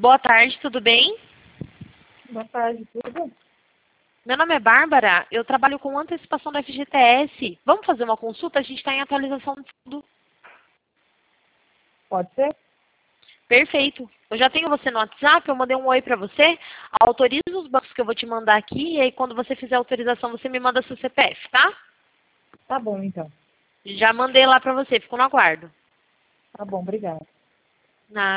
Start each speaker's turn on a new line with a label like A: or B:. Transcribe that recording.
A: Boa tarde, tudo bem?
B: Boa tarde, tudo?
A: Meu nome é Bárbara, eu trabalho com antecipação da FGTS. Vamos fazer uma consulta? A gente está em atualização de tudo.
B: Pode ser?
A: Perfeito. Eu já tenho você no WhatsApp, eu mandei um oi para você. Autoriza os bancos que eu vou te mandar aqui e aí quando você fizer a autorização você me manda seu CPF, tá?
B: Tá bom, então.
A: Já mandei lá para você, fico no aguardo.
B: Tá bom, obrigada.
A: Na